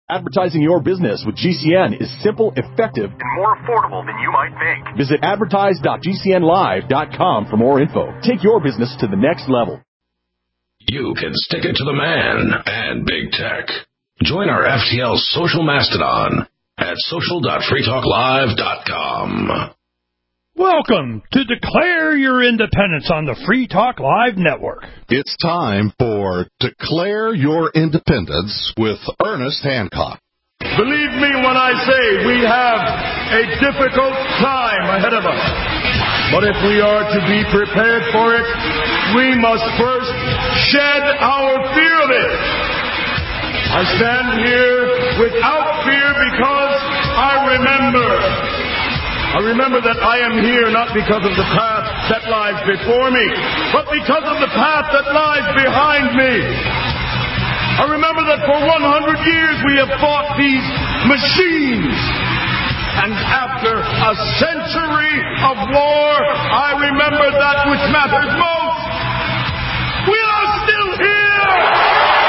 Advertising your business with GCN is simple, effective, and more affordable than you might think. Visit advertise.gcnlive.com for more info. Take your business to the next level. You can stick it to the man and big tech. Join our FTL social mastodon at social.freetalklive.com. Welcome to Declare Your Independence on the Free Talk Live Network. It's time for Declare Your Independence with Ernest Hancock. Believe me when I say we have a difficult time ahead of us. But if we are to be prepared for it, we must first shed our fear of it. I stand here without fear because I remember that I am here not because of the path that lies before me, but because of the path that lies behind me. I remember that for 100 years we have fought these machines. And after a century of war, I remember that which matters most. We are still here!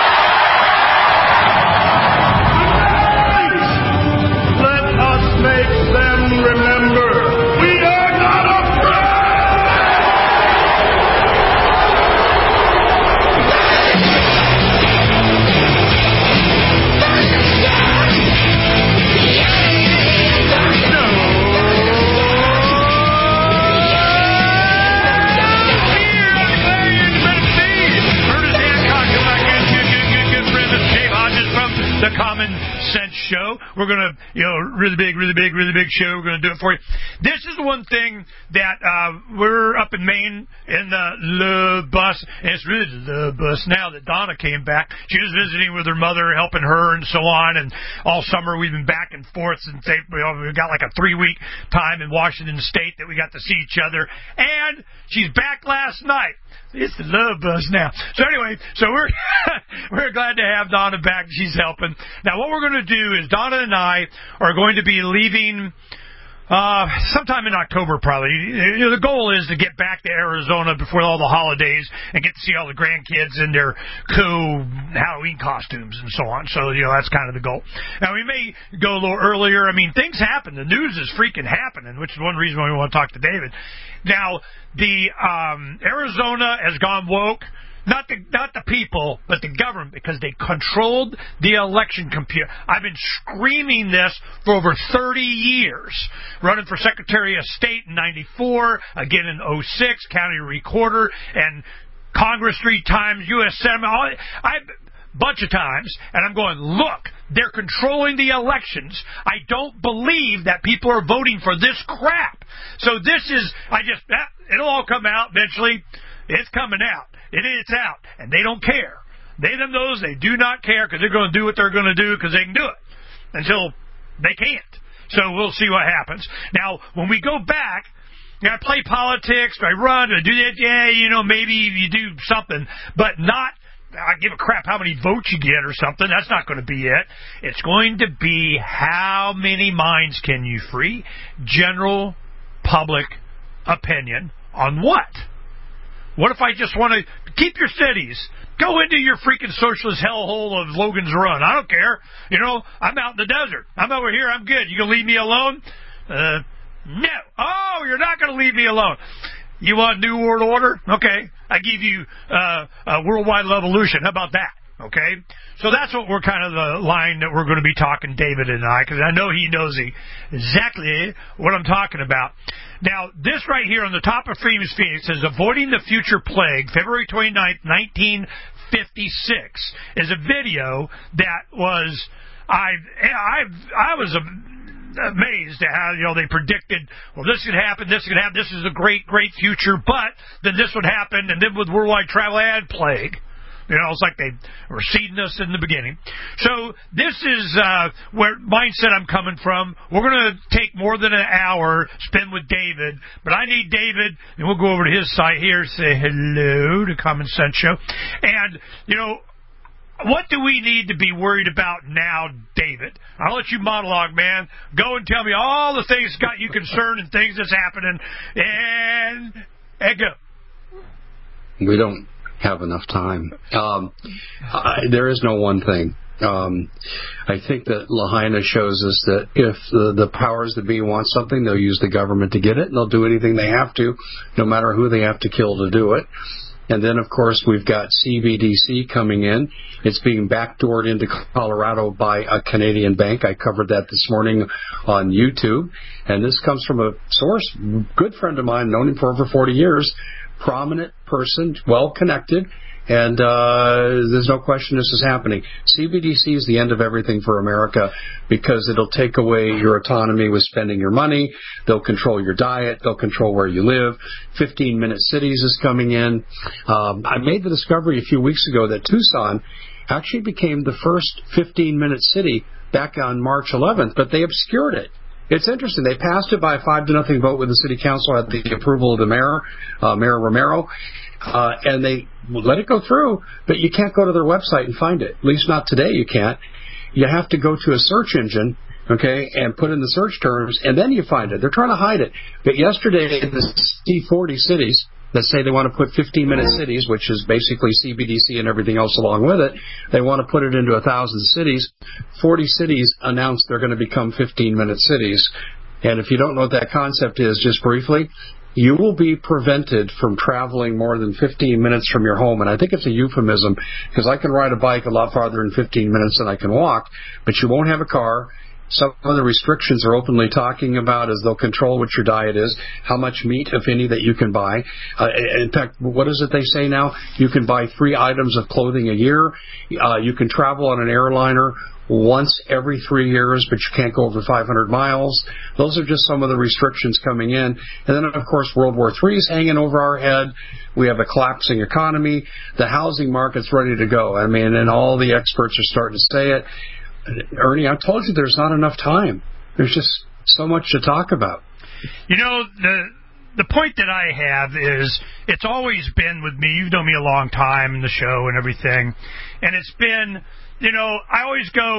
Make them remember we are not The Common Sense Show. We're going to, really big show. We're going to do it for you. This is the one thing that we're up in Maine in the Le Bus, and it's really the Le Bus now that Donna came back. She was visiting with her mother, helping her and so on, and all summer we've been back and forth, and we've got like a 3-week time in Washington State that we got to see each other, and she's back last night. It's the Love Bus now. So anyway, we're glad to have Donna back. She's helping. Now, what we're going to do is Donna and I are going to be leaving sometime in October, probably. The goal is to get back to Arizona before all the holidays and get to see all the grandkids in their cool Halloween costumes and so on. So, that's kind of the goal. Now, we may go a little earlier. I mean, things happen. The news is freaking happening, which is one reason why we want to talk to David. Now, the Arizona has gone woke. Not the people, but the government, because they controlled the election computer. I've been screaming this for over 30 years. Running for Secretary of State in 94, again in 06, County Recorder, and Congress 3 times, U.S. Senate, bunch of times, and I'm going, look, they're controlling the elections. I don't believe that people are voting for this crap. So this is, it'll all come out eventually. It's coming out. It's out, and they don't care. Them knows they do not care because they're going to do what they're going to do because they can do it until they can't. So we'll see what happens. Now, when we go back, I play politics, do I run, do I do that? Yeah, maybe you do something, but not, I give a crap how many votes you get or something. That's not going to be it. It's going to be how many minds can you free? General public opinion on what? What if I just want to keep your cities? Go into your freaking socialist hellhole of Logan's Run. I don't care. I'm out in the desert. I'm over here. I'm good. You going to leave me alone? No. Oh, you're not going to leave me alone. You want New World Order? Okay. I give you a worldwide revolution. How about that? Okay? So that's what we're kind of the line that we're going to be talking, David and I, because I know he knows exactly what I'm talking about. Now, this right here on the top of Freeman's Feed says, Avoiding the Future Plague, February 29th, 1956, is a video that was, I was amazed at how, they predicted, well, this could happen, this is a great, great future, but then this would happen, and then with worldwide travel and plague. It's like they were seeding us in the beginning. So this is where mindset I'm coming from. We're going to take more than an hour, spend with David. But I need David, and we'll go over to his site here, say hello to Common Sense Show. And, what do we need to be worried about now, David? I'll let you monologue, man. Go and tell me all the things that got you concerned and things that's happening. And go. We don't have enough time. There is no one thing I think that Lahaina shows us that if the powers that be want something, they'll use the government to get it, and they'll do anything they have to, no matter who they have to kill to do it. And then, of course, we've got CBDC coming in. It's being backdoored into Colorado by a Canadian bank. I covered that this morning on YouTube. And this comes from a source, good friend of mine, known him for over 40 years, prominent person, well-connected. And there's no question this is happening. CBDC is the end of everything for America because it'll take away your autonomy with spending your money. They'll control your diet. They'll control where you live. 15-minute cities is coming in. I made the discovery a few weeks ago that Tucson actually became the first 15-minute city back on March 11th, but they obscured it. It's interesting. They passed it by a 5-0 vote with the city council at the approval of the mayor, Mayor Romero. And they let it go through, but you can't go to their website and find it. At least not today, you can't. You have to go to a search engine, okay, and put in the search terms, and then you find it. They're trying to hide it. But yesterday, the C40 cities that say they want to put 15-minute cities, which is basically CBDC and everything else along with it, they want to put it into 1,000 cities. 40 cities announced they're going to become 15-minute cities. And if you don't know what that concept is, just briefly, you will be prevented from traveling more than 15 minutes from your home. And I think it's a euphemism because I can ride a bike a lot farther in 15 minutes than I can walk, but you won't have a car. Some of the restrictions are openly talking about is they'll control what your diet is, how much meat, if any, that you can buy. In fact, what is it they say now? You can buy 3 items of clothing a year. You can travel on an airliner once every 3 years, but you can't go over 500 miles. Those are just some of the restrictions coming in. And then, of course, World War III is hanging over our head. We have a collapsing economy. The housing market's ready to go. I mean, and all the experts are starting to say it. Ernie, I told you there's not enough time. There's just so much to talk about. You know, the point that I have is it's always been with me. You've known me a long time in the show and everything. And it's been, you know, I always go,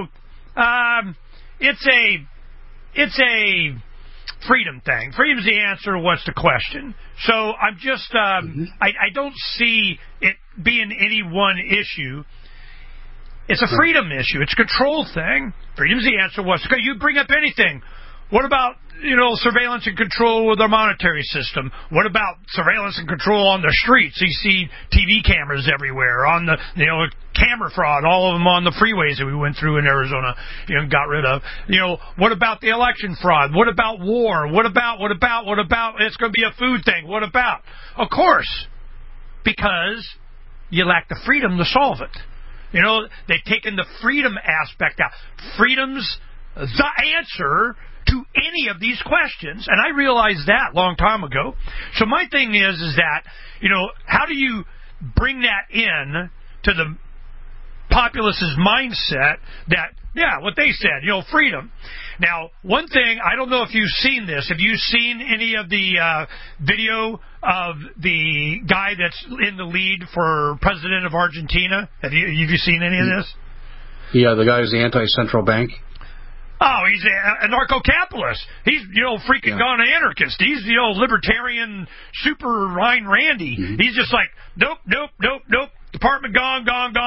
it's a freedom thing. Freedom's the answer. What's the question? So I'm just, I don't see it being any one issue. It's a freedom issue. It's a control thing. Freedom's the answer. You bring up anything. What about, you know, surveillance and control with our monetary system? What about surveillance and control on the streets? You see TV cameras everywhere, on the, you know, camera fraud, all of them on the freeways that we went through in Arizona, you know, got rid of. You know, what about the election fraud? What about war? What about? It's going to be a food thing. What about? Of course, because you lack the freedom to solve it. You know, they've taken the freedom aspect out. Freedom's the answer to any of these questions, and I realized that a long time ago. So my thing is that, you know, how do you bring that in to the populace's mindset that, yeah, what they said, you know, freedom. Now, one thing, I don't know if you've seen this. Have you seen any of the video of the guy that's in the lead for president of Argentina? Have you seen any of this? Yeah, the guy who's the anti-central bank. Oh, he's a anarcho-capitalist. He's, you know, freaking gone anarchist. He's, you know, libertarian, super Ryan Randy. He's just like, nope. Department gone.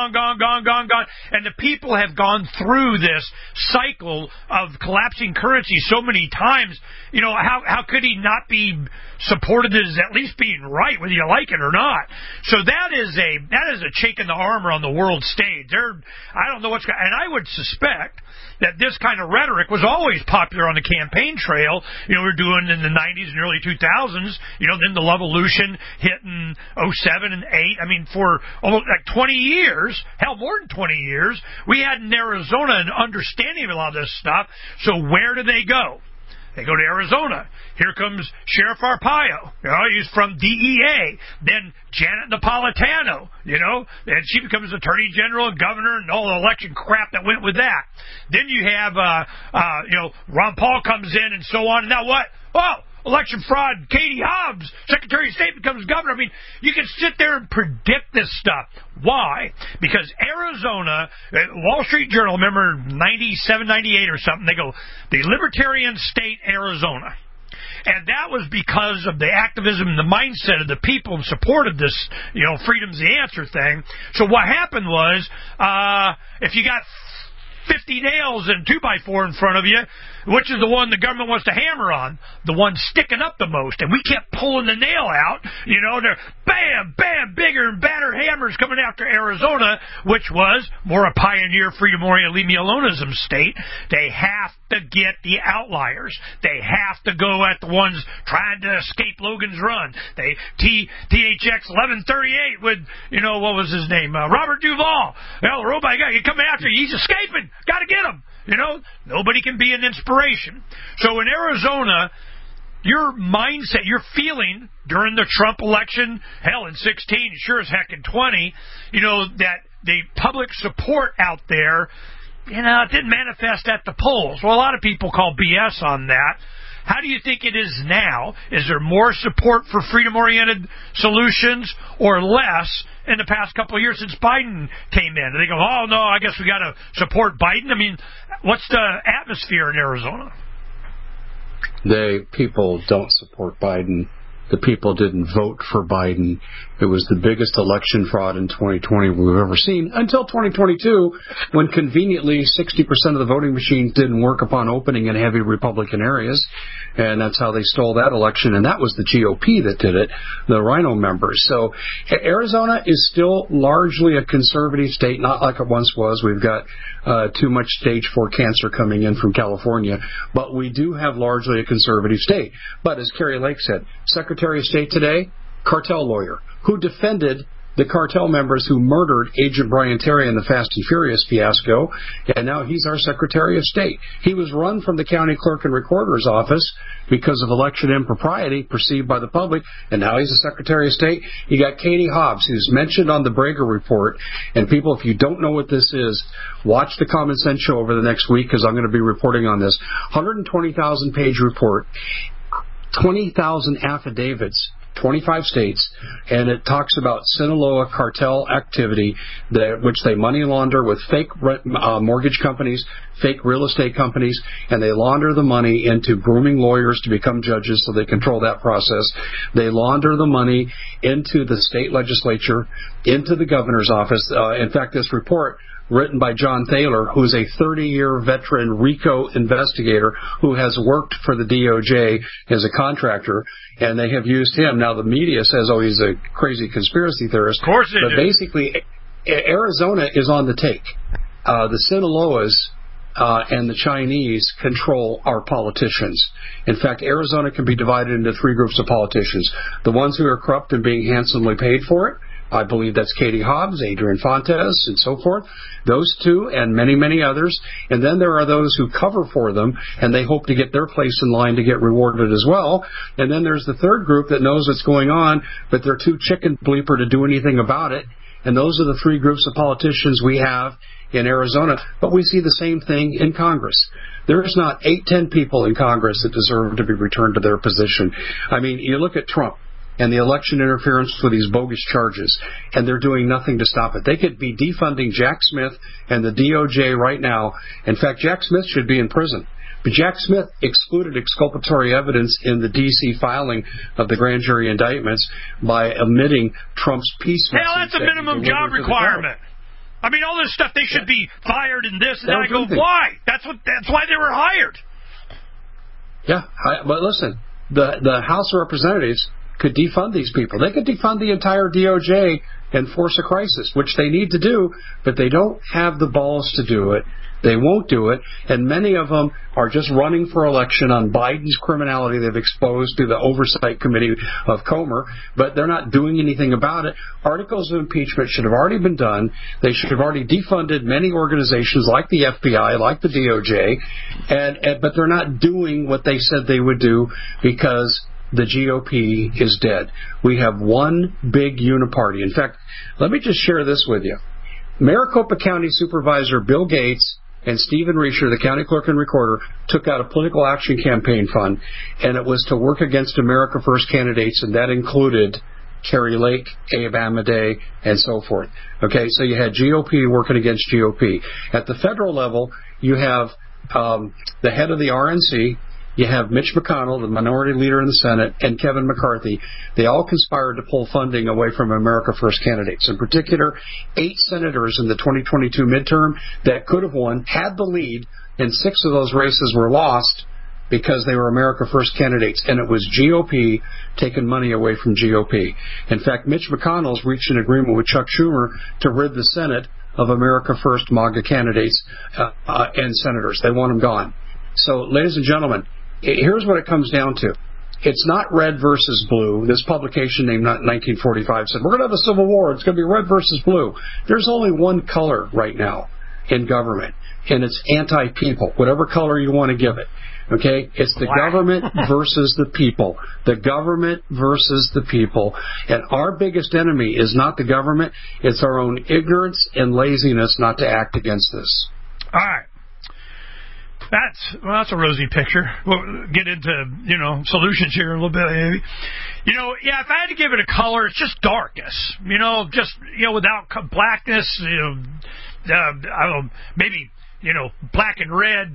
And the people have gone through this cycle of collapsing currency so many times. You know, how could he not be supported as at least being right, whether you like it or not? So that is a chink in the armor on the world stage. I don't know what's going on. And I would suspect that this kind of rhetoric was always popular on the campaign trail. You know, we were doing in the 90s and early 2000s, you know, then the Levolution hit in 07 and 8. I mean, for almost like 20 years, hell, more than 20 years, we had in Arizona an understanding of a lot of this stuff. So where do they go? They go to Arizona. Here comes Sheriff Arpaio. You know, he's from DEA. Then Janet Napolitano, you know, and she becomes Attorney General and Governor and all the election crap that went with that. Then you have, you know, Ron Paul comes in and so on. And now what? Oh, election fraud. Katie Hobbs, Secretary of State, becomes governor. I mean, you can sit there and predict this stuff. Why? Because Arizona, Wall Street Journal, remember 97, 98 or something, they go, the libertarian state Arizona. And that was because of the activism and the mindset of the people in support of this, you know, freedom's the answer thing. So what happened was, if you got 50 nails and 2x4 in front of you, which is the one the government wants to hammer on, the one sticking up the most. And we kept pulling the nail out. They're bam, bam, bigger and badder hammers coming after Arizona, which was more a pioneer, freedom-oriented, leave-me-aloneism state. They have to get the outliers. They have to go at the ones trying to escape Logan's Run. THX 1138 with, what was his name? Robert Duvall. The robot guy, he's coming after you. He's escaping. Got to get him. Nobody can be an inspiration. So in Arizona, your mindset, your feeling during the Trump election, hell, in 16, sure as heck in 20, that the public support out there, it didn't manifest at the polls. Well, a lot of people call BS on that. How do you think it is now? Is there more support for freedom-oriented solutions or less in the past couple of years since Biden came in? They go, oh, no, I guess we got to support Biden. I mean, what's the atmosphere in Arizona? People don't support Biden. The people didn't vote for Biden. It was the biggest election fraud in 2020 we've ever seen, until 2022, when conveniently 60% of the voting machines didn't work upon opening in heavy Republican areas, and that's how they stole that election, and that was the GOP that did it, the Rhino members. So Arizona is still largely a conservative state, not like it once was. We've got too much stage 4 cancer coming in from California, but we do have largely a conservative state. But as Kari Lake said, Secretary of State today, cartel lawyer, who defended the cartel members who murdered Agent Brian Terry in the Fast and Furious fiasco, and now he's our Secretary of State. He was run from the county clerk and recorder's office because of election impropriety perceived by the public, and now he's the Secretary of State. You got Katie Hobbs, who's mentioned on the Brager Report, and people, if you don't know what this is, watch the Common Sense Show over the next week, because I'm going to be reporting on this. 120,000-page report, 20,000 affidavits, 25 states, and it talks about Sinaloa cartel activity, which they money launder with fake mortgage companies, fake real estate companies, and they launder the money into grooming lawyers to become judges so they control that process. They launder the money into the state legislature, into the governor's office. In fact, this report, written by John Thaler, who is a 30-year veteran RICO investigator who has worked for the DOJ as a contractor, and they have used him. Now, the media says, oh, he's a crazy conspiracy theorist. Of course they do. But basically, Arizona is on the take. The Sinaloas and the Chinese control our politicians. In fact, Arizona can be divided into 3 groups of politicians. The ones who are corrupt and being handsomely paid for it. I believe that's Katie Hobbs, Adrian Fontes, and so forth. Those 2 and many, many others. And then there are those who cover for them, and they hope to get their place in line to get rewarded as well. And then there's the 3rd group that knows what's going on, but they're too chicken bleeper to do anything about it. And those are the 3 groups of politicians we have in Arizona. But we see the same thing in Congress. There's not 8-10 people in Congress that deserve to be returned to their position. I mean, you look at Trump and the election interference for these bogus charges, and they're doing nothing to stop it. They could be defunding Jack Smith and the DOJ right now. In fact, Jack Smith should be in prison. But Jack Smith excluded exculpatory evidence in the D.C. filing of the grand jury indictments by omitting Trump's peace message. Hell, that's a minimum job requirement. I mean, all this stuff, they should be fired in this, and then I go, why? That's why they were hired. Yeah, but listen, the House of Representatives could defund these people. They could defund the entire DOJ and force a crisis, which they need to do, but they don't have the balls to do it. They won't do it, and many of them are just running for election on Biden's criminality they've exposed through the Oversight Committee of Comer, but they're not doing anything about it. Articles of impeachment should have already been done. They should have already defunded many organizations like the FBI, like the DOJ, but they're not doing what they said they would do because the GOP is dead. We have one big uniparty. In fact, let me just share this with you. Maricopa County Supervisor Bill Gates and Stephen Riescher, the county clerk and recorder, took out a political action campaign fund, and it was to work against America First candidates, and that included Kari Lake, Abe Amadei, and so forth. Okay, so you had GOP working against GOP. At the federal level, you have the head of the RNC, you have Mitch McConnell, the minority leader in the Senate, and Kevin McCarthy. They all conspired to pull funding away from America First candidates. In particular, 8 senators in the 2022 midterm that could have won had the lead, and 6 of those races were lost because they were America First candidates, and it was GOP taking money away from GOP. In fact, Mitch McConnell's reached an agreement with Chuck Schumer to rid the Senate of America First MAGA candidates and senators. They want them gone. So, ladies and gentlemen, here's what it comes down to. It's not red versus blue. This publication named 1945 said, we're going to have a civil war. It's going to be red versus blue. There's only one color right now in government, and it's anti-people, whatever color you want to give it. Okay? It's the government versus the people. The government versus the people. And our biggest enemy is not the government. It's our own ignorance and laziness not to act against this. All right. That's a rosy picture. We'll get into, solutions here a little bit, maybe. If I had to give it a color, it's just darkness. Without blackness, maybe, black and red,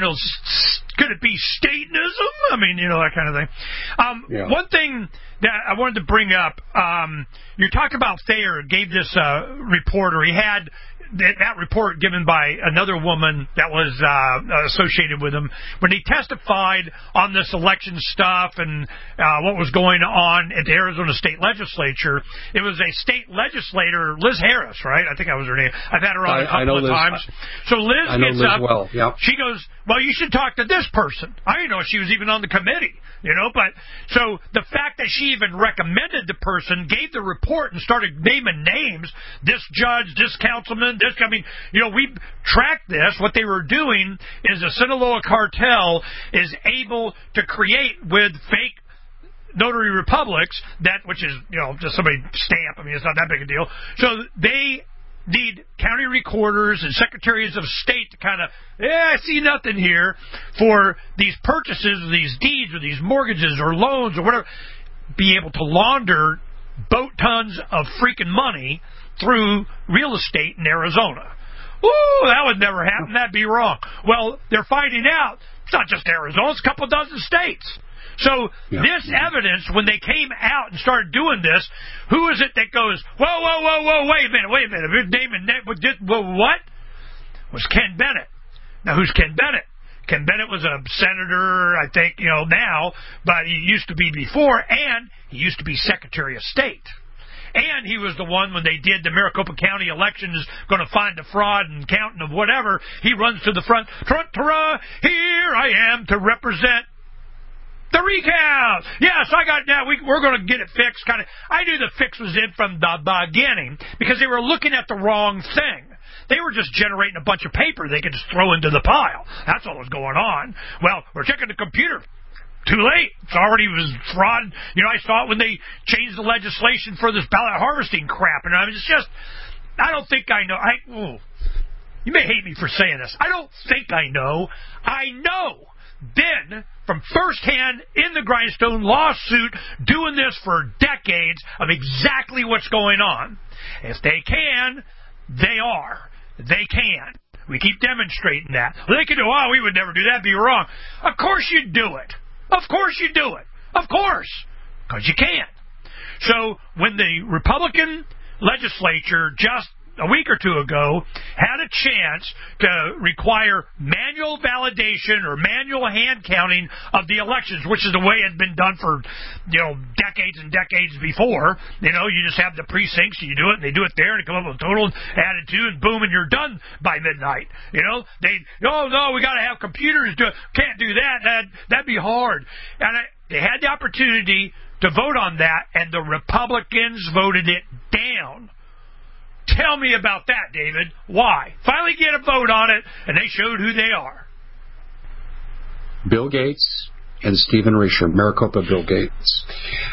could it be Statinism? I mean, that kind of thing. One thing that I wanted to bring up, you're talking about Thayer gave this report, or he had that report given by another woman that was associated with him when he testified on this election stuff and what was going on at the Arizona State Legislature. It was a state legislator, Liz Harris, right? I think that was her name. I've had her on a couple of times. So Liz gets up. Well. Yep. She goes, well, you should talk to this person. I didn't know she was even on the committee, but so the fact that she even recommended the person, gave the report and started naming names, this judge, this councilman, we tracked this. What they were doing is the Sinaloa cartel is able to create with fake notary republics, which is, just somebody stamp. I mean, it's not that big a deal. So they need county recorders and secretaries of state to kind of, I see nothing here for these purchases, or these deeds, or these mortgages, or loans, or whatever, be able to launder boat tons of freaking money through real estate in Arizona. Ooh, that would never happen. That'd be wrong. Well, they're finding out it's not just Arizona, it's a couple dozen states. So this evidence, when they came out and started doing this, who is it that goes, whoa, wait a minute, what? Was Ken Bennett. Now, who's Ken Bennett? Ken Bennett was a senator, I think, now, but he used to be before, and he used to be Secretary of State. And he was the one, when they did the Maricopa County elections, going to find the fraud and counting of whatever. He runs to the front. Here I am to represent the recount. Yes, I got that. We're going to get it fixed. I knew the fix was in from the beginning because they were looking at the wrong thing. They were just generating a bunch of paper they could just throw into the pile. That's what was going on. Well, we're checking the computer. Too late. It's already was fraud. I saw it when they changed the legislation for this ballot harvesting crap. And I don't think I know. You may hate me for saying this. I don't think I know. I know. Been from firsthand in the Grindstone lawsuit, doing this for decades, of exactly what's going on. If they can, they are. They can. We keep demonstrating that. Well, they can do, we would never do that. Be wrong. Of course you do it. Of course you do it. Of course. Because you can. So when the Republican legislature just a week or two ago had a chance to require manual validation or manual hand counting of the elections, which is the way it had been done for decades and decades before. You just have the precincts, you do it, and they do it there, and they come up with a total added to, and boom, and you're done by midnight. No, we got to have computers do it. Can't do that. That'd be hard. And they had the opportunity to vote on that, and the Republicans voted it down. Tell me about that, David. Why? Finally get a vote on it, and they showed who they are. Bill Gates and Stephen Richer, Maricopa Bill Gates.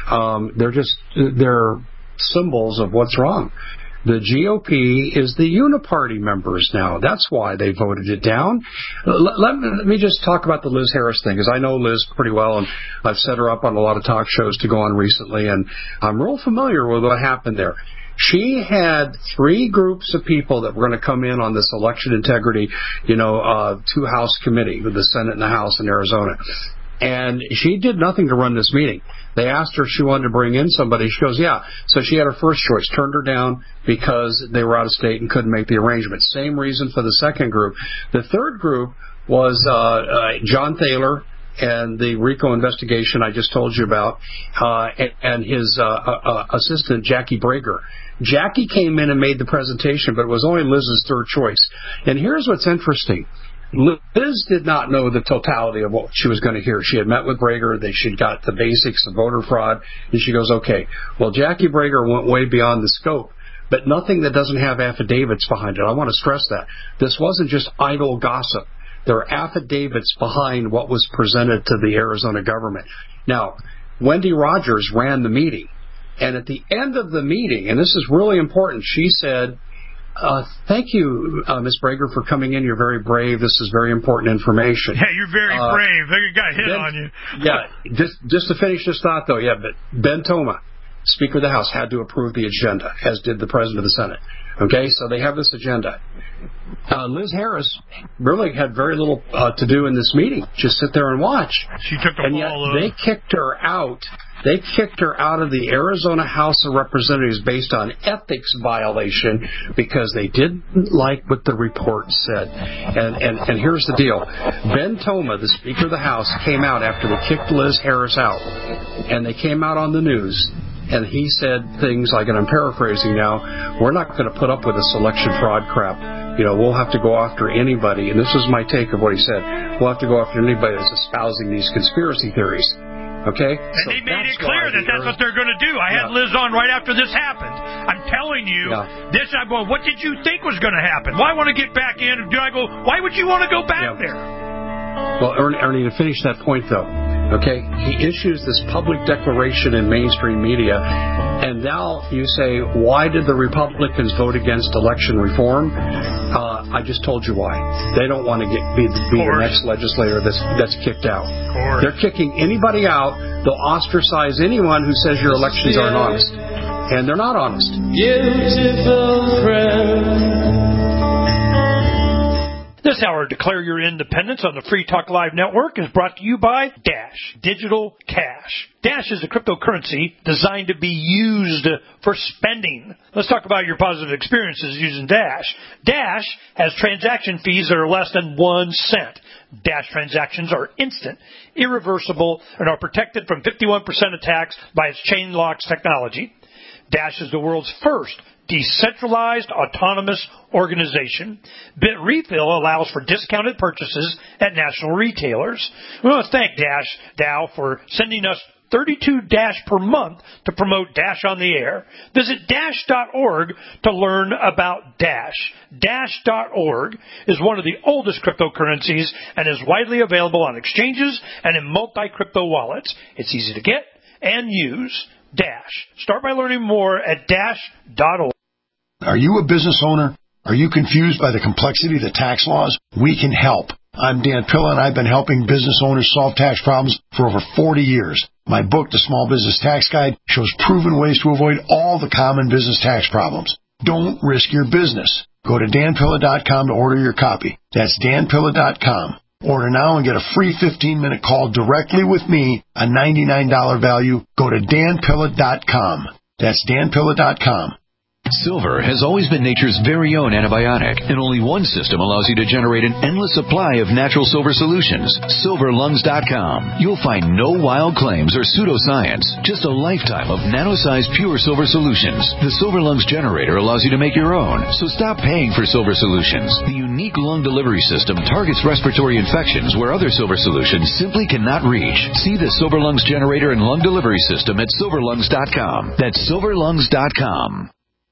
They're symbols of what's wrong. The GOP is the uniparty members now. That's why they voted it down. Let me just talk about the Liz Harris thing, because I know Liz pretty well, and I've set her up on a lot of talk shows to go on recently, and I'm real familiar with what happened there. She had 3 groups of people that were going to come in on this election integrity, 2-house committee with the Senate and the House in Arizona. And she did nothing to run this meeting. They asked her if she wanted to bring in somebody. She goes, yeah. So she had her first choice, turned her down because they were out of state and couldn't make the arrangement. Same reason for the second group. The third group was John Thaler and the RICO investigation I just told you about, and his assistant, Jackie Brager. Jackie came in and made the presentation, but it was only Liz's third choice. And here's what's interesting. Liz did not know the totality of what she was going to hear. She had met with Brager. She'd got the basics of voter fraud. And she goes, okay, well, Jackie Brager went way beyond the scope, but nothing that doesn't have affidavits behind it. I want to stress that. This wasn't just idle gossip. There are affidavits behind what was presented to the Arizona government. Now, Wendy Rogers ran the meeting. And at the end of the meeting, and this is really important, she said, thank you, Ms. Brager, for coming in. You're very brave. This is very important information. Yeah, you're very brave. They got hit on you. Yeah, just to finish this thought, though, but Ben Toma, Speaker of the House, had to approve the agenda, as did the President of the Senate. Okay, so they have this agenda. Liz Harris really had very little to do in this meeting. Just sit there and watch. She took the ball over. They kicked her out. They kicked her out of the Arizona House of Representatives based on ethics violation because they didn't like what the report said. And here's the deal. Ben Toma, the Speaker of the House, came out after they kicked Liz Harris out. And they came out on the news. And he said things like, and I'm paraphrasing now, we're not going to put up with this election fraud crap. You know, we'll have to go after anybody. And this is my take of what he said. We'll have to go after anybody that's espousing these conspiracy theories. Okay? And they made it clear that that's what they're going to do. I had Liz on right after this happened. I'm telling you, I'm going, what did you think was going to happen? Why want to get back in? I go, why would you want to go back there? Well, Ernie, to finish that point, though, okay, he issues this public declaration in mainstream media, and now you say, why did the Republicans vote against election reform? I just told you why. They don't want to be the next legislator that's kicked out. They're kicking anybody out. They'll ostracize anyone who says your elections aren't honest. And they're not honest. Beautiful friend. This hour, Declare Your Independence on the Free Talk Live Network is brought to you by Dash Digital Cash. Dash is a cryptocurrency designed to be used for spending. Let's talk about your positive experiences using Dash. Dash has transaction fees that are less than 1 cent. Dash transactions are instant, irreversible, and are protected from 51% attacks by its chain locks technology. Dash is the world's first decentralized autonomous organization. BitRefill allows for discounted purchases at national retailers. We want to thank Dow for sending us 32 Dash per month to promote Dash on the air. Visit Dash.org to learn about Dash. Dash.org is one of the oldest cryptocurrencies and is widely available on exchanges and in multi-crypto wallets. It's easy to get and use. Dash. Start by learning more at Dash.org. Are you a business owner? Are you confused by the complexity of the tax laws? We can help. I'm Dan Pilla, and I've been helping business owners solve tax problems for over 40 years. My book, The Small Business Tax Guide, shows proven ways to avoid all the common business tax problems. Don't risk your business. Go to danpilla.com to order your copy. That's danpilla.com. Order now and get a free 15-minute call directly with me, a $99 value. Go to danpilla.com. That's danpilla.com. Silver has always been nature's very own antibiotic, and only one system allows you to generate an endless supply of natural silver solutions. SilverLungs.com. You'll find no wild claims or pseudoscience, just a lifetime of nano-sized pure silver solutions. The Silver Lungs generator allows you to make your own, so stop paying for silver solutions. The unique lung delivery system targets respiratory infections where other silver solutions simply cannot reach. See the Silver Lungs generator and lung delivery system at SilverLungs.com. That's SilverLungs.com.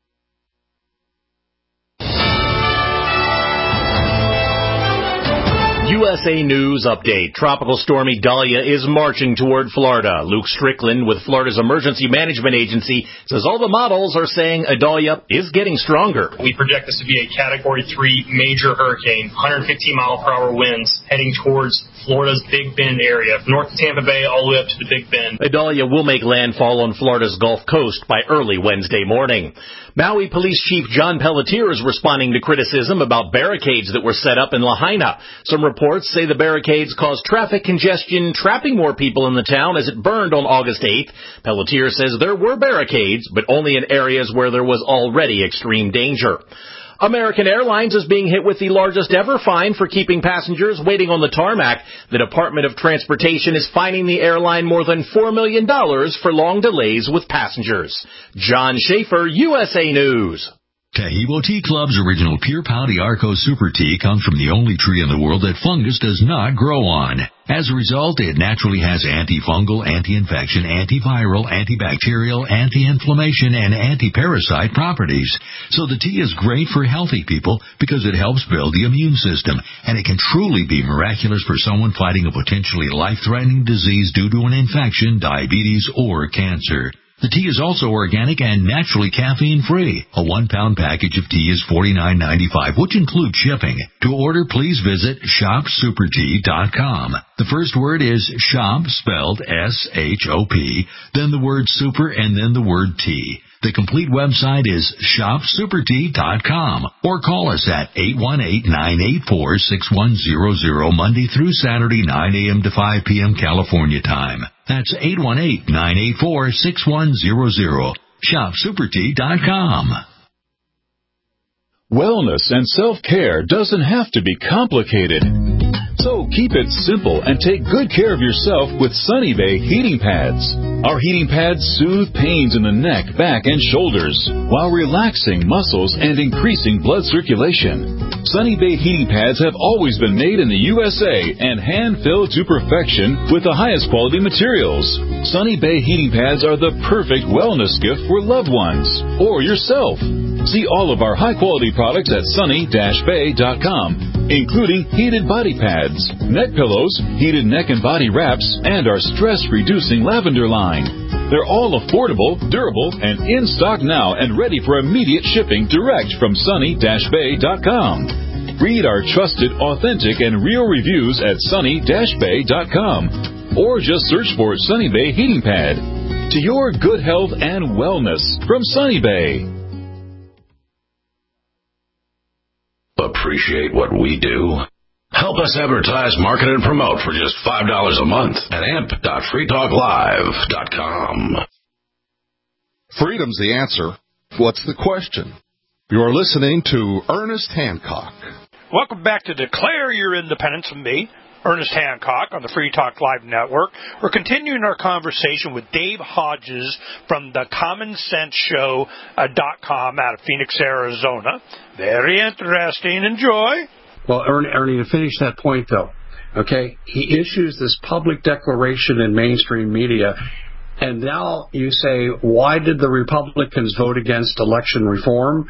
USA News Update. Tropical storm Idalia is marching toward Florida. Luke Strickland with Florida's Emergency Management Agency says all the models are saying Idalia is getting stronger. We project this to be a Category 3 major hurricane, 115-mile-per-hour winds heading towards Florida's Big Bend area, north of Tampa Bay all the way up to the Big Bend. Idalia will make landfall on Florida's Gulf Coast by early Wednesday morning. Maui Police Chief John Pelletier is responding to criticism about barricades that were set up in Lahaina. Some reports reports say the barricades caused traffic congestion, trapping more people in the town as it burned on August 8th. Pelletier says there were barricades, but only in areas where there was already extreme danger. American Airlines is being hit with the largest ever fine for keeping passengers waiting on the tarmac. The Department of Transportation is fining the airline more than $4 million for long delays with passengers. John Schaefer, USA News. Tahibo Tea Club's original Pure Pau Arco Super Tea comes from the only tree in the world that fungus does not grow on. As a result, it naturally has antifungal, anti-infection, antiviral, antibacterial, anti-inflammation, and anti-parasite properties. So the tea is great for healthy people because it helps build the immune system, and it can truly be miraculous for someone fighting a potentially life-threatening disease due to an infection, diabetes, or cancer. The tea is also organic and naturally caffeine-free. A 1-pound package of tea is $49.95, which includes shipping. To order, please visit shopsupertea.com. The first word is shop, spelled S-H-O-P, then the word super, and then the word tea. The complete website is shopsupertea.com, or call us at 818-984-6100 Monday through Saturday, 9 a.m. to 5 p.m. California time. That's 818-984-6100. Shopsupertea.com. Wellness and self-care doesn't have to be complicated. So keep it simple and take good care of yourself with Sunny Bay heating pads. Our heating pads soothe pains in the neck, back, and shoulders while relaxing muscles and increasing blood circulation. Sunny Bay heating pads have always been made in the USA and hand-filled to perfection with the highest quality materials. Sunny Bay heating pads are the perfect wellness gift for loved ones or yourself. See all of our high-quality products at sunny-bay.com, including heated body pads, neck pillows, heated neck and body wraps, and our stress-reducing lavender line. They're all affordable, durable, and in stock now and ready for immediate shipping direct from sunny-bay.com. Read our trusted, authentic, and real reviews at sunny-bay.com, or just search for Sunny Bay Heating Pad. To your good health and wellness from Sunny Bay. Appreciate what we do? Help us advertise, market, and promote for just $5 a month at amp.freetalklive.com. Freedom's the answer. What's the question? You're listening to Ernest Hancock. Welcome back to Declare Your Independence from me, Ernest Hancock, on the Free Talk Live Network. We're continuing our conversation with Dave Hodges from the CommonSenseShow.com out of Phoenix, Arizona. Very interesting. Enjoy. Well, Ernie, to finish that point, though, okay, he issues this public declaration in mainstream media, and now you say, why did the Republicans vote against election reform?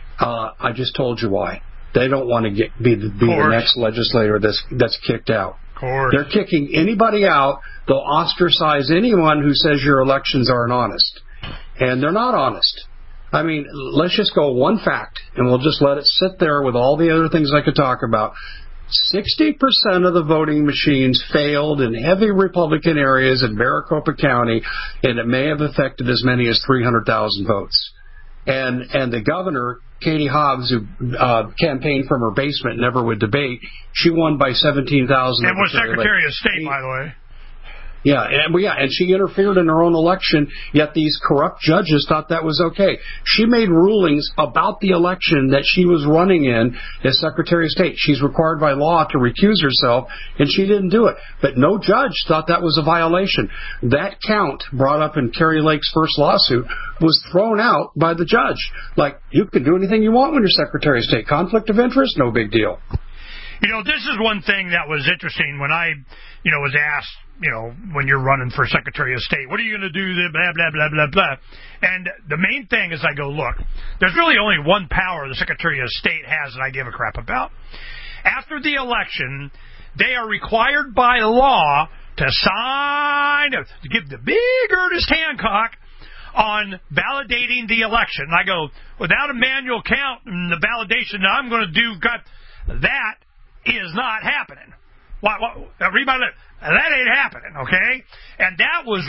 I just told you why. They don't want to be the next legislator that's kicked out. They're kicking anybody out. They'll ostracize anyone who says your elections aren't honest. And they're not honest. I mean, let's just go one fact, and we'll just let it sit there with all the other things I could talk about. 60% of the voting machines failed in heavy Republican areas in Maricopa County, and it may have affected as many as 300,000 votes. And the governor, Katie Hobbs, who campaigned from her basement, never would debate, she won by 17,000. And was Secretary of State, by the way. Yeah, and she interfered in her own election, yet these corrupt judges thought that was okay. She made rulings about the election that she was running in as Secretary of State. She's required by law to recuse herself, and she didn't do it. But no judge thought that was a violation. That count brought up in Kari Lake's first lawsuit was thrown out by the judge. Like, you can do anything you want when you're Secretary of State. Conflict of interest, no big deal. You know, this is one thing that was interesting when I, was asked, when you're running for Secretary of State, what are you going to do, blah, blah, blah, blah, blah. And the main thing is I go, look, there's really only one power the Secretary of State has that I give a crap about. After the election, they are required by law to sign, to give the big Ernest Hancock on validating the election. And I go, without a manual count and the validation that I'm going to do, that is not happening. Read my lips. That ain't happening, okay? And that was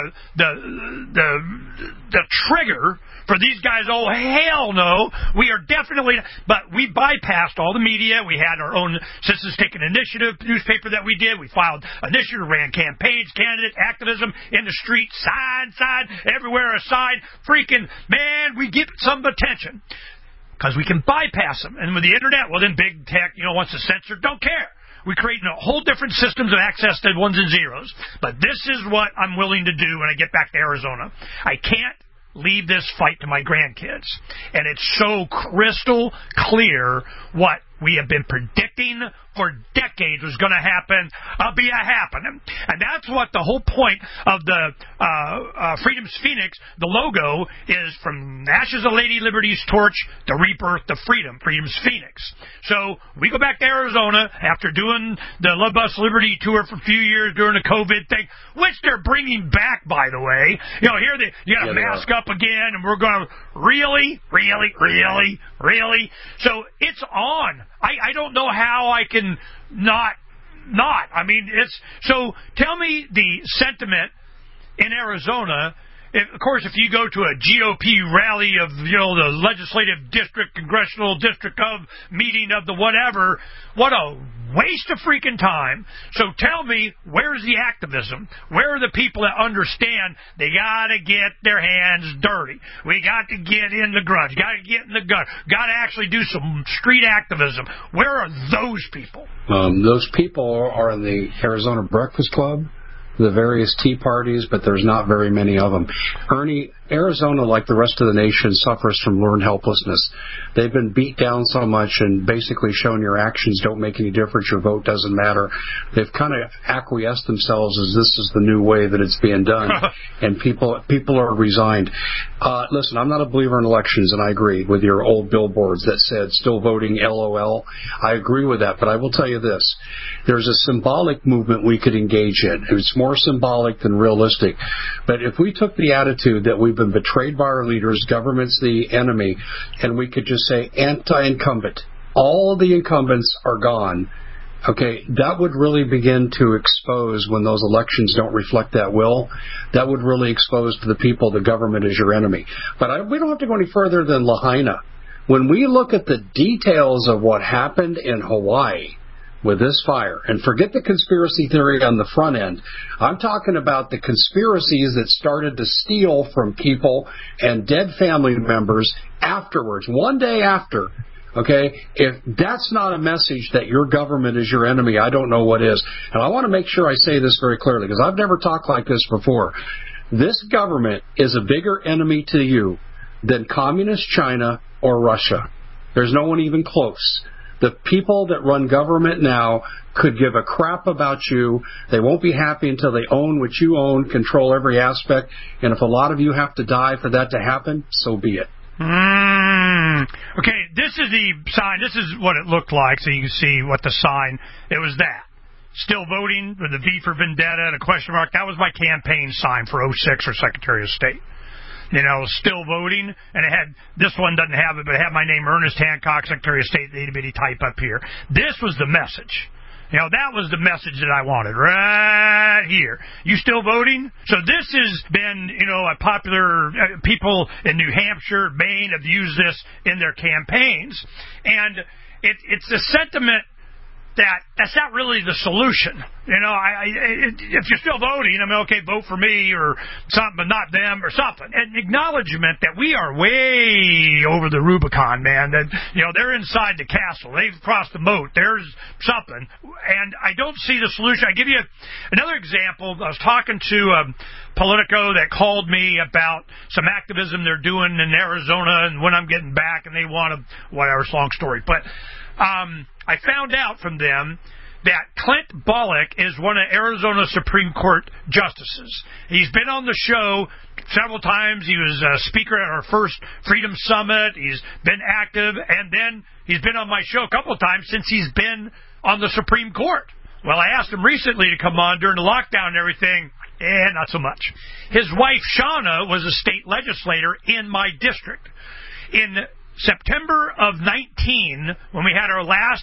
the trigger for these guys. Oh, hell no. We are definitely... But we bypassed all the media. We had our own Citizens Take an Initiative newspaper that we did. We filed initiative, ran campaigns, candidate activism in the street, sign, everywhere a sign. Freaking, man, we get some attention. Because we can bypass them. And with the internet, well, then big tech, wants to censor, don't care. We create a whole different systems of access to ones and zeros. But this is what I'm willing to do when I get back to Arizona. I can't leave this fight to my grandkids. And it's so crystal clear what we have been predicting for decades was going to happen, be a happening. And that's what the whole point of the Freedom's Phoenix, the logo, is from Ashes of Lady Liberty's torch, the rebirth of freedom, Freedom's Phoenix. So we go back to Arizona after doing the Love Bus Liberty tour for a few years during the COVID thing, which they're bringing back, by the way. You got to mask up again, and we're going to really? So it's on. I don't know how I can not. I mean, so tell me the sentiment in Arizona. Of course, if you go to a GOP rally of, the legislative district, congressional district of meeting of the whatever, what a waste of freaking time. So tell me, where's the activism? Where are the people that understand they got to get their hands dirty? We got to get in the grudge, got to get in the gut, got to actually do some street activism. Where are those people? Those people are in the Arizona Breakfast Club, the various tea parties, but there's not very many of them. Ernie, Arizona, like the rest of the nation, suffers from learned helplessness. They've been beat down so much and basically shown your actions don't make any difference, your vote doesn't matter. They've kind of acquiesced themselves as this is the new way that it's being done, and people are resigned. Listen, I'm not a believer in elections, and I agree with your old billboards that said, still voting LOL. I agree with that, but I will tell you this. There's a symbolic movement we could engage in. It's more symbolic than realistic. But if we took the attitude that we've been betrayed by our leaders, government's the enemy, and we could just say anti-incumbent, all the incumbents are gone, okay, that would really begin to expose, when those elections don't reflect that will, that would really expose to the people the government is your enemy. But we don't have to go any further than Lahaina. When we look at the details of what happened in Hawaii with this fire, and forget the conspiracy theory on the front end, I'm talking about the conspiracies that started to steal from people and dead family members afterwards, one day after. Okay, if that's not a message that your government is your enemy, I don't know what is. And I want to make sure I say this very clearly, because I've never talked like this before. This government is a bigger enemy to you than communist China or Russia. There's no one even close. The people that run government now could give a crap about you. They won't be happy until they own what you own, control every aspect. And if a lot of you have to die for that to happen, so be it. Okay, this is the sign. This is what it looked like, so you can see what the sign, it was that. Still voting with the V for Vendetta and a question mark. That was my campaign sign for 06 for Secretary of State. Still voting, and it had, this one doesn't have it, but it had my name, Ernest Hancock, Secretary of State, the itty-bitty type up here. This was the message. That was the message that I wanted, right here. You still voting? So this has been, a popular, people in New Hampshire, Maine have used this in their campaigns, and it's a sentiment that's not really the solution. If you're still voting, okay, vote for me or something, but not them or something. An acknowledgement that we are way over the Rubicon, man. That, they're inside the castle. They've crossed the moat. There's something. And I don't see the solution. I give you another example. I was talking to Politico that called me about some activism they're doing in Arizona and when I'm getting back, and they want to, whatever, it's a long story. But I found out from them that Clint Bullock is one of Arizona's Supreme Court justices. He's been on the show several times. He was a speaker at our first Freedom Summit. He's been active, and then he's been on my show a couple of times since he's been on the Supreme Court. Well, I asked him recently to come on during the lockdown and everything. Not so much. His wife, Shauna, was a state legislator in my district. In September of 19, when we had our last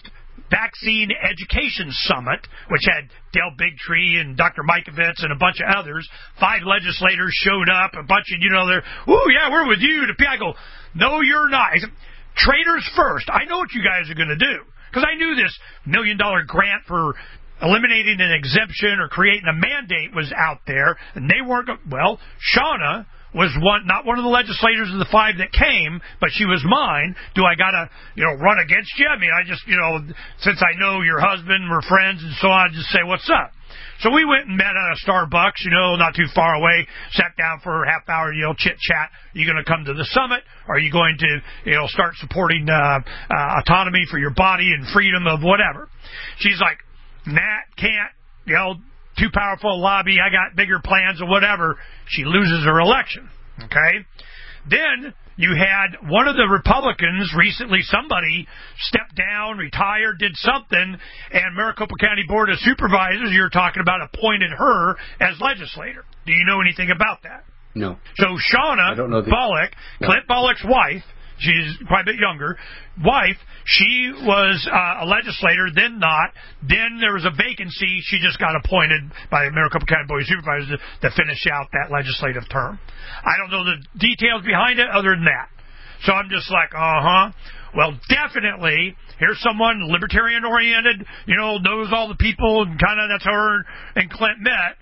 Vaccine Education Summit, which had Dale Bigtree and Dr. Mikovits and a bunch of others. 5 legislators showed up, a bunch of, they're, oh, yeah, we're with you. I go, no, you're not. I said, traders first. I know what you guys are going to do. Because I knew this $1 million grant for eliminating an exemption or creating a mandate was out there, and they weren't. Well, Shauna was not one of the legislators of the 5 that came, but she was mine. Do I gotta, run against you? I mean, I just, since I know your husband, we're friends, and so on, just say what's up. So we went and met at a Starbucks, not too far away, sat down for a half hour, chit-chat. Are you going to come to the summit? Are you going to, start supporting autonomy for your body and freedom of whatever? She's like, nah, can't, too powerful lobby, I got bigger plans or whatever. She loses her election, okay? Then you had one of the Republicans recently, somebody stepped down, retired, did something, and Maricopa County Board of Supervisors, you're talking about, appointed her as legislator. Do you know anything about that? No. So Shauna Bullock, Clint Bullock's wife, she's quite a bit younger, she was a legislator, then not. Then there was a vacancy. She just got appointed by the Maricopa County Board of Supervisors to finish out that legislative term. I don't know the details behind it other than that. So I'm just like, Well, definitely, here's someone libertarian-oriented, knows all the people, and kind of that's her and Clint met.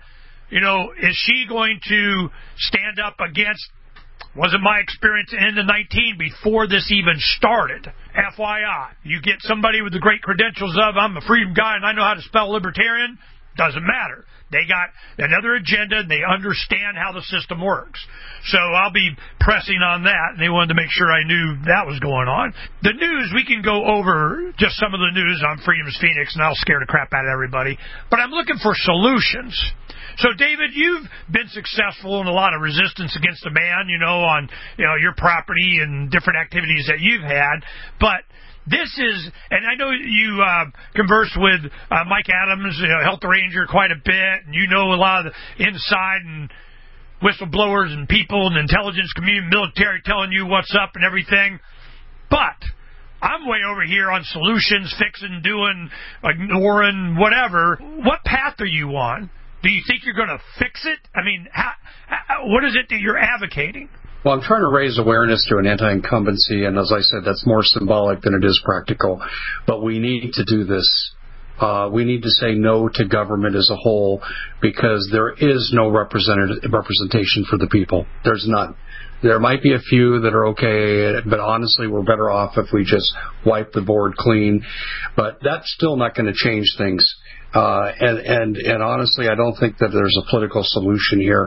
Is she going to stand up against... Wasn't my experience in the 19 before this even started. FYI, you get somebody with the great credentials of, I'm a freedom guy and I know how to spell libertarian, doesn't matter. They got another agenda and they understand how the system works. So I'll be pressing on that, and they wanted to make sure I knew that was going on. The news, we can go over just some of the news on Freedom's Phoenix, and I'll scare the crap out of everybody. But I'm looking for solutions. So, David, you've been successful in a lot of resistance against the man, on your property and different activities that you've had. But this is, and I know you converse with Mike Adams, Health Ranger, quite a bit, and you know a lot of the inside and whistleblowers and people and intelligence community, military telling you what's up and everything. But I'm way over here on solutions, fixing, doing, ignoring, whatever. What path are you on? Do you think you're going to fix it? I mean, what is it that you're advocating? Well, I'm trying to raise awareness to an anti-incumbency, and as I said, that's more symbolic than it is practical. But we need to do this. We need to say no to government as a whole, because there is no representation for the people. There's none. There might be a few that are okay, but honestly, we're better off if we just wipe the board clean. But that's still not going to change things. And honestly, I don't think that there's a political solution here.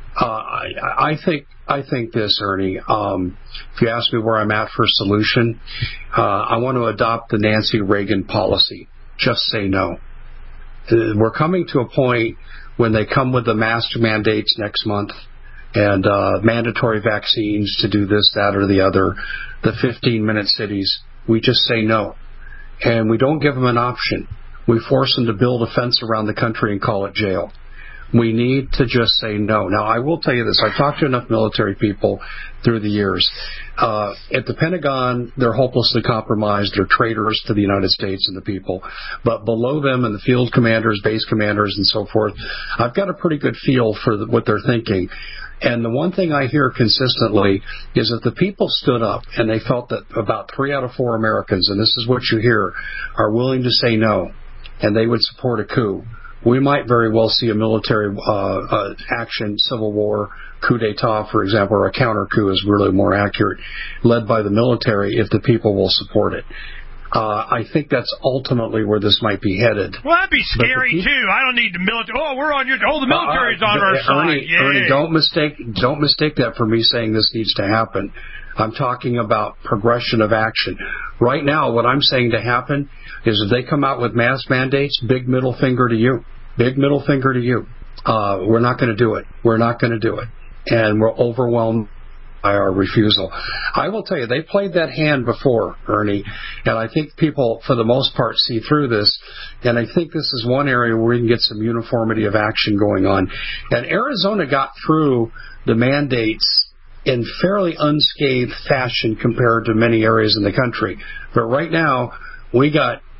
I think this, Ernie. If you ask me where I'm at for a solution, I want to adopt the Nancy Reagan policy. Just say no. We're coming to a point when they come with the mask mandates next month and mandatory vaccines to do this, that, or the other, the 15-minute cities. We just say no. And we don't give them an option. We force them to build a fence around the country and call it jail. We need to just say no. Now, I will tell you this. I've talked to enough military people through the years. At the Pentagon, they're hopelessly compromised. They're traitors to the United States and the people. But below them, and the field commanders, base commanders, and so forth, I've got a pretty good feel for what they're thinking. And the one thing I hear consistently is that the people stood up and they felt that about 3 out of 4 Americans, and this is what you hear, are willing to say no, and they would support a coup. We might very well see a military action, civil war, coup d'etat, for example, or a counter coup is really more accurate, led by the military if the people will support it. I think that's ultimately where this might be headed. Well, that'd be scary too. I don't need the military. Oh, we're on your. Oh, the military's on our side. Ernie, don't mistake that for me saying this needs to happen. I'm talking about progression of action. Right now, what I'm saying to happen is if they come out with mask mandates, big middle finger to you. Big middle finger to you. We're not going to do it. We're not going to do it. And we're overwhelmed by our refusal. I will tell you, they played that hand before, Ernie, and I think people, for the most part, see through this, and I think this is one area where we can get some uniformity of action going on. And Arizona got through the mandates in fairly unscathed fashion compared to many areas in the country. But right now, we got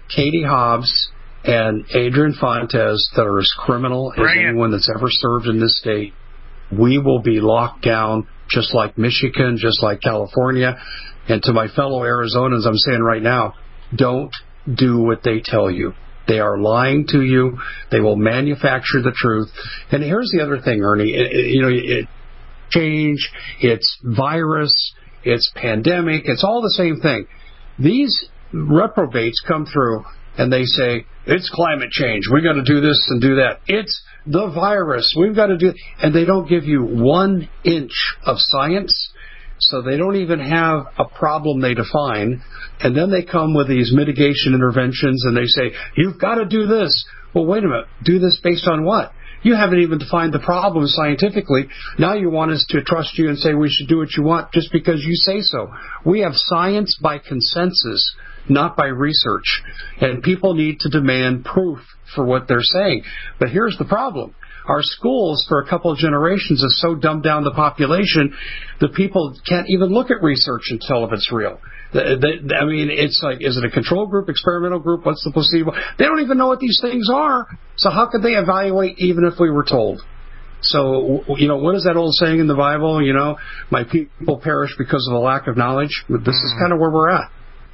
Katie Hobbs and Adrian Fontes that are as criminal as anyone that's ever served in this state, we will be locked down just like Michigan, just like California. And to my fellow Arizonans, I'm saying right now, don't do what they tell you. They are lying to you. They will manufacture the truth. And here's the other thing, Ernie. Change, it's virus, it's pandemic, it's all the same thing. These reprobates come through and they say, it's climate change. We got to do this and do that. It's the virus. We've got to do, and they don't give you 1 inch of science. So they don't even have a problem they define. And then they come with these mitigation interventions and they say, you've got to do this. Well, wait a minute. Do this based on what? You haven't even defined the problem scientifically. Now you want us to trust you and say we should do what you want just because you say so. We have science by consensus, not by research. And people need to demand proof for what they're saying. But here's the problem. Our schools, for a couple of generations, have so dumbed down the population that people can't even look at research and tell if it's real. I mean, it's like, is it a control group, experimental group? What's the placebo? They don't even know what these things are. So how could they evaluate even if we were told? So, what is that old saying in the Bible? My people perish because of a lack of knowledge. This is kind of where we're at.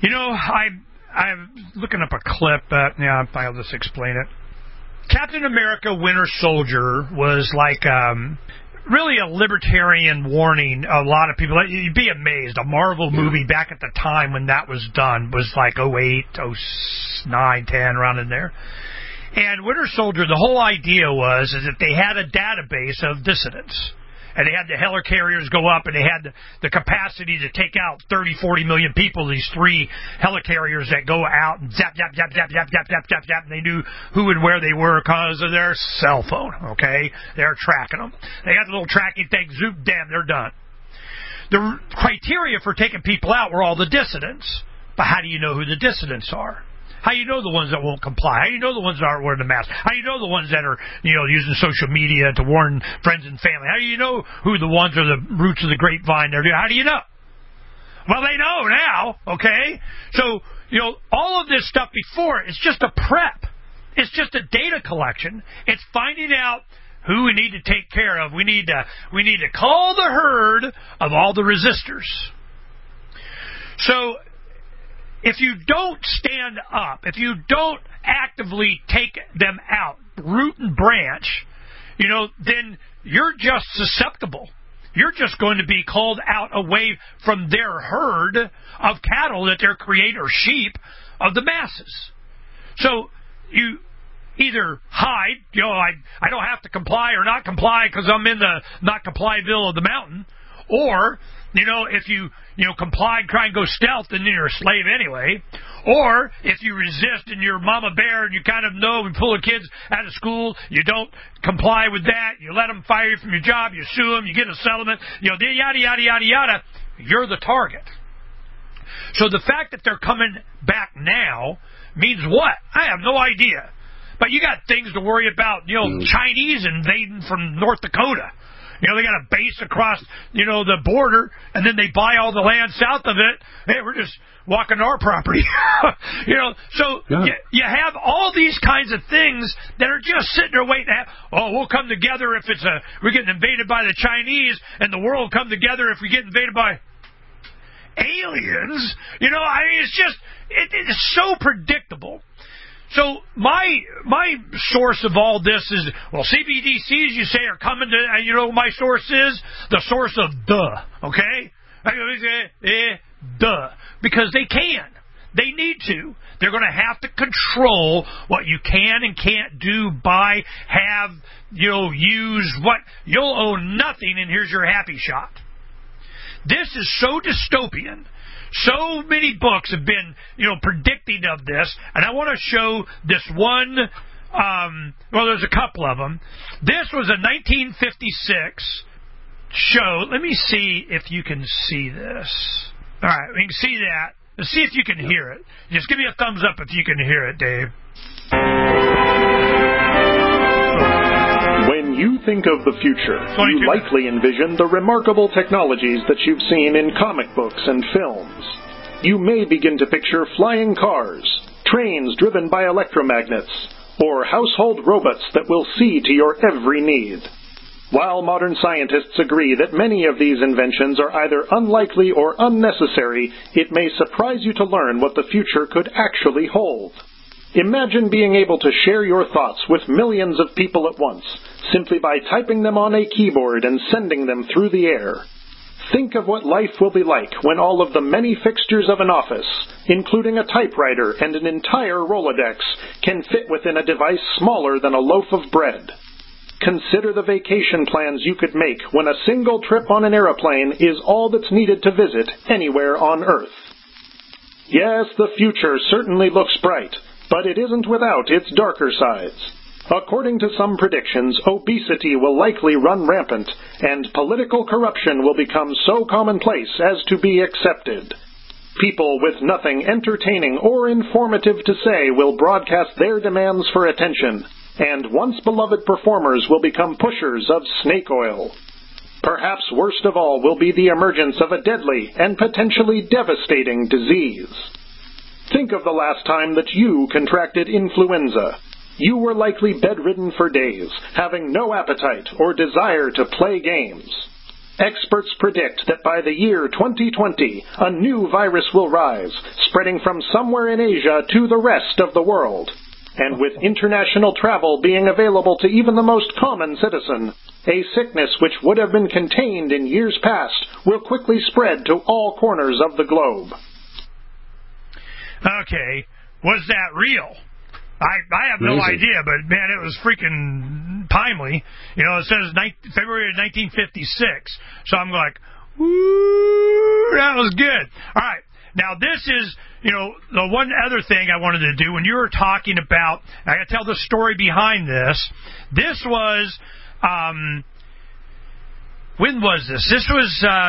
I'm looking up a clip. I'll just explain it. Captain America Winter Soldier was like really a libertarian warning. A lot of people, you'd be amazed. A Marvel movie back at the time when that was done was like 08, 09, 10, around in there. And Winter Soldier, the whole idea was is that they had a database of dissidents. And they had the helicarriers go up, and they had the capacity to take out 30, 40 million people, these 3 helicarriers that go out and zap, zap, zap, zap, zap, zap, zap, zap, zap, and they knew who and where they were because of their cell phone, okay? They're tracking them. They got the little tracking thing, zoop, damn, they're done. The criteria for taking people out were all the dissidents. But how do you know who the dissidents are? How do you know the ones that won't comply? How do you know the ones that aren't wearing the mask? How do you know the ones that are, using social media to warn friends and family? How do you know who the ones are the roots of the grapevine? How do you know? Well, they know now, okay? So, all of this stuff before, it's just a prep. It's just a data collection. It's finding out who we need to take care of. We need to call the herd of all the resistors. So, if you don't stand up, if you don't actively take them out, root and branch, then you're just susceptible. You're just going to be called out away from their herd of cattle that they're creating, or sheep of the masses. So you either hide, I don't have to comply or not comply because I'm in the not complyville of the mountain, or if you comply and try and go stealth, then you're a slave anyway. Or if you resist and you're mama bear and you kind of know and pull the kids out of school, you don't comply with that, you let them fire you from your job, you sue them, you get a settlement, yada, yada, yada, yada, you're the target. So the fact that they're coming back now means what? I have no idea. But you got things to worry about, Chinese invading from North Dakota. They got a base across, the border, and then they buy all the land south of it. Hey, we're just walking our property. So you have all these kinds of things that are just sitting there waiting to we'll come together if we're getting invaded by the Chinese, and the world will come together if we get invaded by aliens. It's so predictable. So my source of all this is, CBDCs, you say, are coming to, and my source is the source of okay? Because they can. They need to. They're going to have to control what you can and can't do, buy, have, use, what. You'll own nothing, and here's your happy shot. This is so dystopian. So many books have been, predicting of this, and I want to show this one. There's a couple of them. This was a 1956 show. Let me see if you can see this. All right, we can see that. Let's see if you can hear it. Just give me a thumbs up if you can hear it, Dave. When you think of the future, you likely envision the remarkable technologies that you've seen in comic books and films. you may begin to picture flying cars, trains driven by electromagnets, or household robots that will see to your every need. While modern scientists agree that many of these inventions are either unlikely or unnecessary, it may surprise you to learn what the future could actually hold. Imagine being able to share your thoughts with millions of people at once, simply by typing them on a keyboard and sending them through the air. Think of what life will be like when all of the many fixtures of an office, including a typewriter and an entire Rolodex, can fit within a device smaller than a loaf of bread. Consider the vacation plans you could make when a single trip on an airplane is all that's needed to visit anywhere on Earth. Yes, the future certainly looks bright, but it isn't without its darker sides. According to some predictions, obesity will likely run rampant, and political corruption will become so commonplace as to be accepted. People with nothing entertaining or informative to say will broadcast their demands for attention, and once beloved performers will become pushers of snake oil. Perhaps worst of all will be the emergence of a deadly and potentially devastating disease. Think of the last time that you contracted influenza. You were likely bedridden for days, having no appetite or desire to play games. Experts predict that by the year 2020, a new virus will rise, spreading from somewhere in Asia to the rest of the world. And with international travel being available to even the most common citizen, a sickness which would have been contained in years past will quickly spread to all corners of the globe. Okay, was that real? I have no idea, but man, it was freaking timely. You know, it says February of 1956, so I'm like, woo, that was good. All right, now this is, you know, the one other thing I wanted to do when you were talking about, I got to tell the story behind this. This was, when was this? This was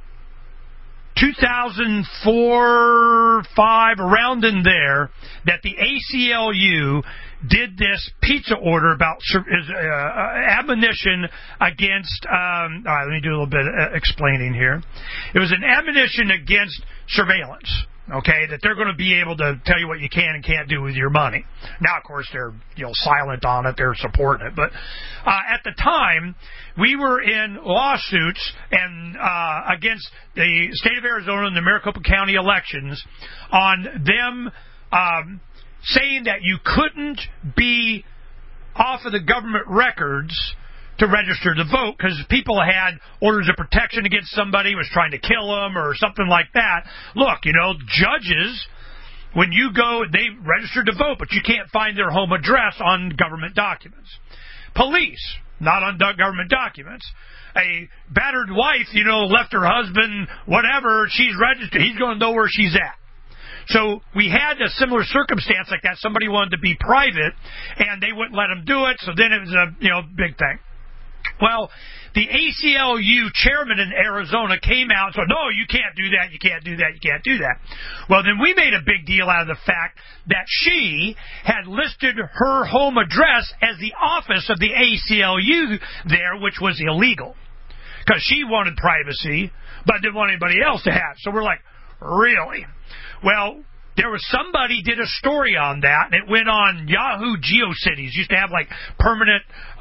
2004, 5, around in there, that the ACLU did this pizza order about admonition against, all right, let me do a little bit of explaining here. It was an admonition against surveillance. Okay, that they're going to be able to tell you what you can and can't do with your money. Now, of course, they're silent on it. They're supporting it. But at the time, we were in lawsuits and against the state of Arizona and the Maricopa County elections on them saying that you couldn't be off of the government records to register to vote because people had orders of protection against somebody who was trying to kill them or something like that. Look, judges, when you go, they register to vote, but you can't find their home address on government documents. Police, not on government documents. A battered wife, left her husband, whatever, she's registered, he's going to know where she's at. So we had a similar circumstance like that. Somebody wanted to be private, and they wouldn't let them do it, so then it was a big thing. Well, the ACLU chairman in Arizona came out and said, no, you can't do that, you can't do that, you can't do that. Well, then we made a big deal out of the fact that she had listed her home address as the office of the ACLU there, which was illegal. Because she wanted privacy, but didn't want anybody else to have. So we're like, really? Well, there was somebody did a story on that, and it went on Yahoo GeoCities. Used to have like permanent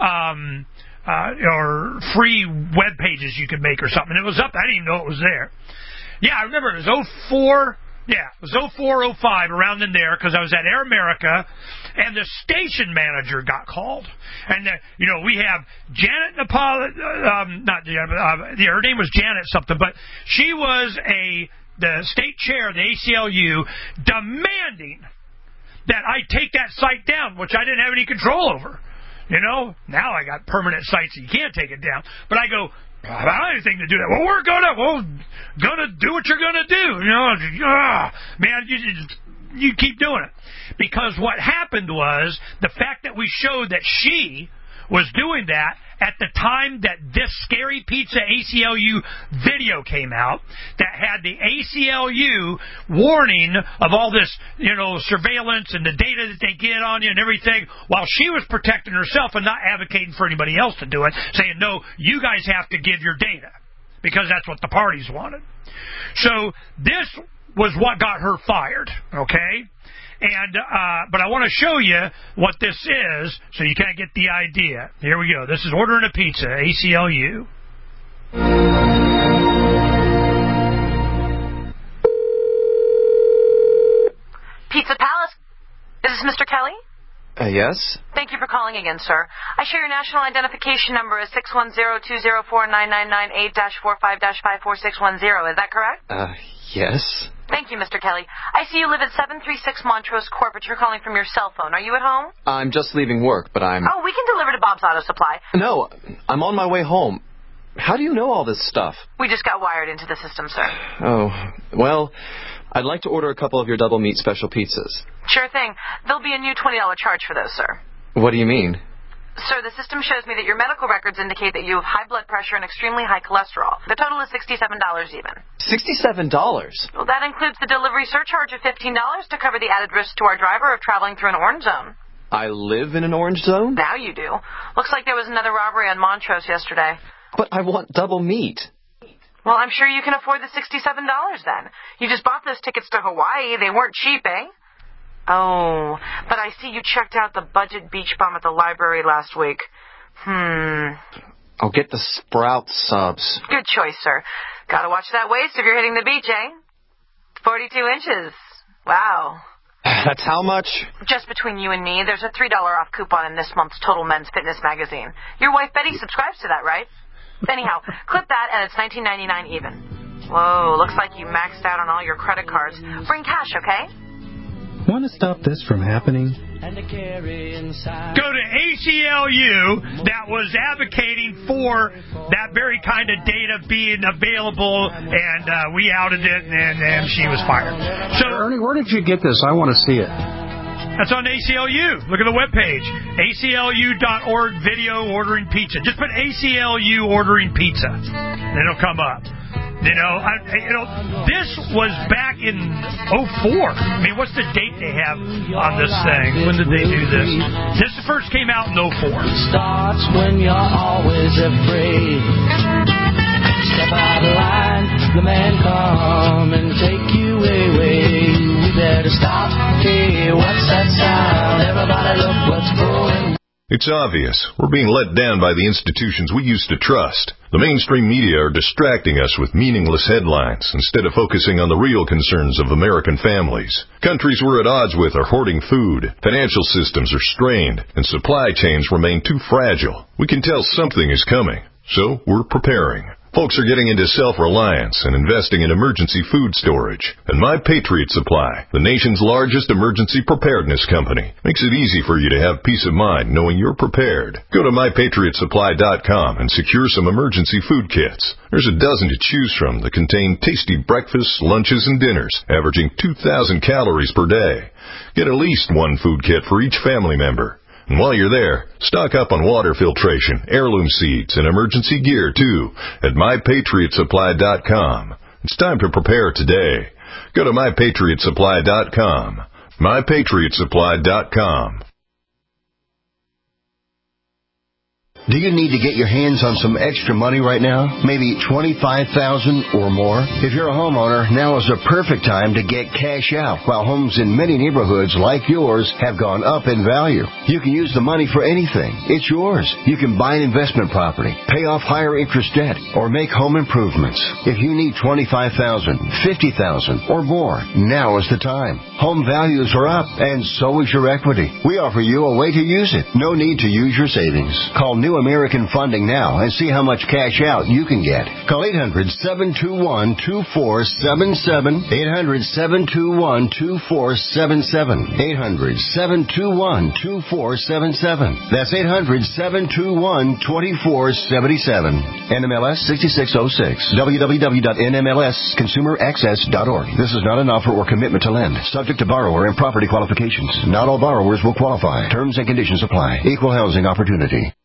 or free web pages you could make or something. It was up. I didn't even know it was there. Yeah, I remember it was 04. Yeah, it was 04, 05, around in there, because I was at Air America, and the station manager got called. And, we have Janet Napolitan, not Janet, her name was Janet something, but she was the state chair of the ACLU demanding that I take that site down, which I didn't have any control over. Now I got permanent sites that you can't take it down. But I go, I don't have anything to do that. Well, we're gonna do what you're gonna do. Man, you keep doing it. Because what happened was the fact that we showed that she was doing that at the time that this Scary Pizza ACLU video came out that had the ACLU warning of all this, surveillance and the data that they get on you and everything, while she was protecting herself and not advocating for anybody else to do it, saying, no, you guys have to give your data, because that's what the parties wanted. So this was what got her fired, okay? And but I want to show you what this is so you kind of get the idea. Here we go. This is ordering a pizza, ACLU. Pizza Palace. Is this Mr. Kelly? Yes? Thank you for calling again, sir. I show your national identification number is 610-204-999-8-45-54610. Is that correct? Yes. Thank you, Mr. Kelly. I see you live at 736 Montrose Court, but you're calling from your cell phone. Are you at home? I'm just leaving work, but I'm... Oh, we can deliver to Bob's Auto Supply. No, I'm on my way home. How do you know all this stuff? We just got wired into the system, sir. Oh, well, I'd like to order a couple of your double meat special pizzas. Sure thing. There'll be a new $20 charge for those, sir. What do you mean? Sir, the system shows me that your medical records indicate that you have high blood pressure and extremely high cholesterol. The total is $67 even. $67? Well, that includes the delivery surcharge of $15 to cover the added risk to our driver of traveling through an orange zone. I live in an orange zone? Now you do. Looks like there was another robbery on Montrose yesterday. But I want double meat. Well, I'm sure you can afford the $67 then. You just bought those tickets to Hawaii. They weren't cheap, eh? Oh, but I see you checked out the budget beach bum at the library last week. I'll get the Sprout subs. Good choice, sir. Gotta watch that waist if you're hitting the beach, eh? 42 inches. Wow. That's how much? Just between you and me, there's a $3 off coupon in this month's Total Men's Fitness magazine. Your wife Betty subscribes to that, right? Anyhow, clip that and it's $19.99 even. Whoa, looks like you maxed out on all your credit cards. Bring cash, okay? Want to stop this from happening? Go to ACLU that was advocating for that very kind of data being available, and we outed it, and she was fired. So, Ernie, where did you get this? I want to see it. That's on ACLU. Look at the webpage, aclu.org, video ordering pizza. Just put ACLU ordering pizza, and it'll come up. This was back in 04. I mean, what's the date they have on this thing? When did they do this? This first came out in 04. Starts when you're always afraid. Step out of line, the man come and take you away. We better stop. Hey, what's that sound? Everybody look what's going. It's obvious. We're being let down by the institutions we used to trust. The mainstream media are distracting us with meaningless headlines instead of focusing on the real concerns of American families. Countries we're at odds with are hoarding food, financial systems are strained, and supply chains remain too fragile. We can tell something is coming, so we're preparing. Folks are getting into self-reliance and investing in emergency food storage. And My Patriot Supply, the nation's largest emergency preparedness company, makes it easy for you to have peace of mind knowing you're prepared. Go to MyPatriotSupply.com and secure some emergency food kits. There's a dozen to choose from that contain tasty breakfasts, lunches, and dinners, averaging 2,000 calories per day. Get at least one food kit for each family member. And while you're there, stock up on water filtration, heirloom seeds, and emergency gear, too, at MyPatriotSupply.com. It's time to prepare today. Go to MyPatriotSupply.com. MyPatriotSupply.com. Do you need to get your hands on some extra money right now? Maybe $25,000 or more? If you're a homeowner, now is the perfect time to get cash out. While homes in many neighborhoods like yours have gone up in value, you can use the money for anything. It's yours. You can buy an investment property, pay off higher interest debt, or make home improvements. If you need $25,000, $50,000, or more, now is the time. Home values are up, and so is your equity. We offer you a way to use it. No need to use your savings. Call New American Funding now and see how much cash out you can get. Call 800-721-2477. 800-721-2477. 800-721-2477. That's 800-721-2477. NMLS 6606. www.nmlsconsumeraccess.org. This is not an offer or commitment to lend. Subject to borrower and property qualifications. Not all borrowers will qualify. Terms and conditions apply. Equal housing opportunity.